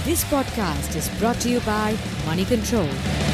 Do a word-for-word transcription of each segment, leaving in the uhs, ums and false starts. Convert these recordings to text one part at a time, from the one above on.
This podcast is brought to you by Money Control.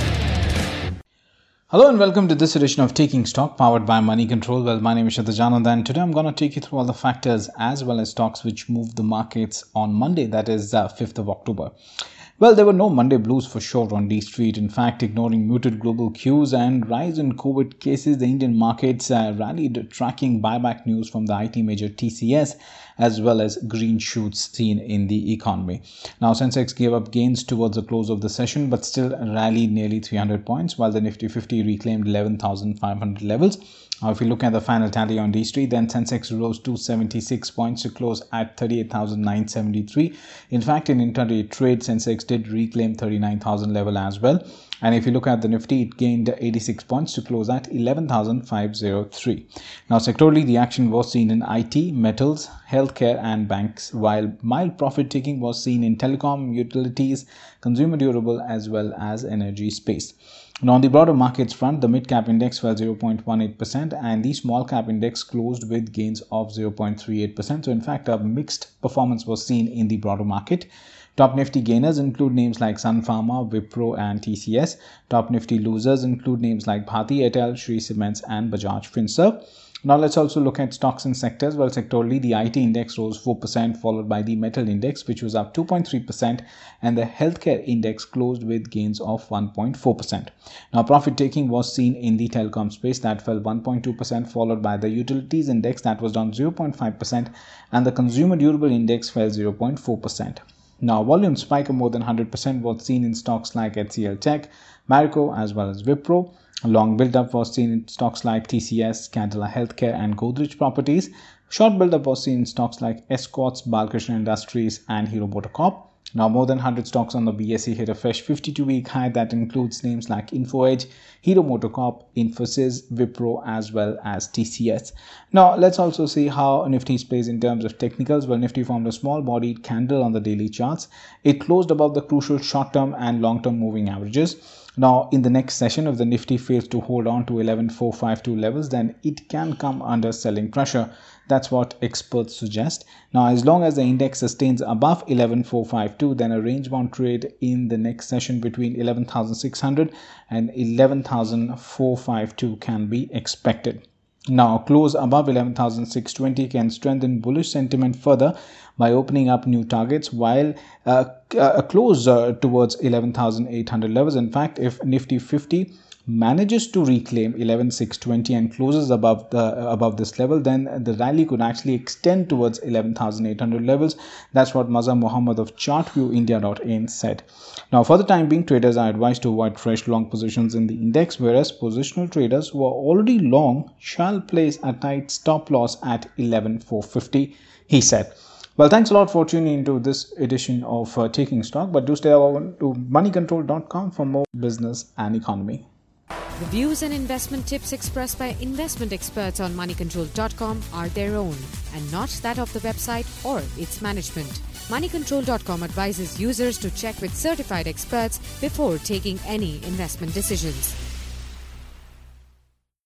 Hello and welcome to this edition of Taking Stock powered by Money Control. Well, my name is Shatajanand and today I'm going to take you through all the factors as well as stocks which moved the markets on Monday, that is uh, fifth of October. Well, there were no Monday blues for sure on D Street. In fact, ignoring muted global cues and rise in COVID cases, the Indian markets uh, rallied, tracking buyback news from the I T major T C S as well as green shoots seen in the economy. Now, Sensex gave up gains towards the close of the session but still rallied nearly three hundred points, while the Nifty fifty reclaimed eleven thousand five hundred levels. Now, if you look at the final tally on D Street, then Sensex rose two hundred seventy-six points to close at thirty-eight thousand nine hundred seventy-three. In fact, in intraday trade, Sensex did reclaim thirty-nine thousand level as well. And if you look at the Nifty, it gained eighty-six points to close at eleven thousand five hundred three. Now, sectorally, the action was seen in I T, metals, healthcare and banks, while mild profit taking was seen in telecom, utilities, consumer durable as well as energy space. Now, on the broader markets front, the mid-cap index fell zero point one eight percent and the small-cap index closed with gains of zero point three eight percent. So, in fact, a mixed performance was seen in the broader market. Top Nifty gainers include names like Sun Pharma, Wipro and T C S. Top Nifty losers include names like Bharti Airtel, Shree Cements and Bajaj Finserv. Now, let's also look at stocks and sectors. Well, sectorally, the I T index rose four percent, followed by the metal index, which was up two point three percent, and the healthcare index closed with gains of one point four percent. Now, profit taking was seen in the telecom space that fell one point two percent, followed by the utilities index that was down zero point five percent, and the consumer durable index fell zero point four percent. Now, volume spike of more than one hundred percent was seen in stocks like H C L Tech, Marico as well as Wipro. A long build-up was seen in stocks like T C S, Cadila Healthcare and Godrej Properties. Short build-up was seen in stocks like Escorts, Balkrishna Industries and Hero MotoCorp. Now, more than one hundred stocks on the B S E hit a fresh fifty-two-week high that includes names like InfoEdge, Hero MotoCorp, Infosys, Wipro as well as T C S. Now, let's also see how Nifty plays in terms of technicals. Well, Nifty formed a small-bodied candle on the daily charts. It closed above the crucial short-term and long-term moving averages. Now, in the next session, if the Nifty fails to hold on to eleven four fifty-two levels, then it can come under selling pressure. That's what experts suggest. Now, as long as the index sustains above eleven four fifty-two, then a range-bound trade in the next session between eleven thousand six hundred and eleven thousand four hundred fifty-two can be expected. Now, close above eleven thousand six hundred twenty can strengthen bullish sentiment further by opening up new targets, while uh, a close uh, towards eleven thousand eight hundred levels. In fact, if Nifty fifty manages to reclaim eleven thousand six hundred twenty and closes above the uh, above this level, then the rally could actually extend towards eleven thousand eight hundred levels. That's what Mazhar Mohammed of chartview india dot in said. Now, for the time being, traders are advised to avoid fresh long positions in the index, whereas positional traders who are already long shall place a tight stop loss at eleven thousand four hundred fifty, he said. Well, thanks a lot for tuning into this edition of uh, Taking Stock, but do stay on to money control dot com for more business and economy. The views and investment tips expressed by investment experts on money control dot com are their own and not that of the website or its management. money control dot com advises users to check with certified experts before taking any investment decisions.